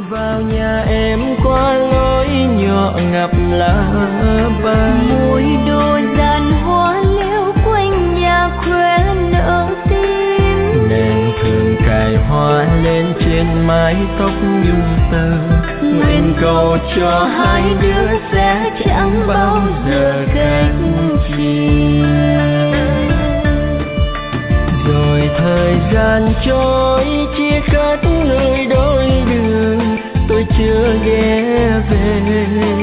Vào nhà em qua lối nhỏ ngập lá vàng, mùi đồ dàn hoa liễu quanh nhà khoe nở tim. Đèn thường cài hoa lên trên mái tóc nhung tơ, nguyện cầu cho hai đứa sẽ chẳng bao giờ cách chia. Rồi thời gian trôi chia cắt nơi đôi đường, tôi chưa ghé về.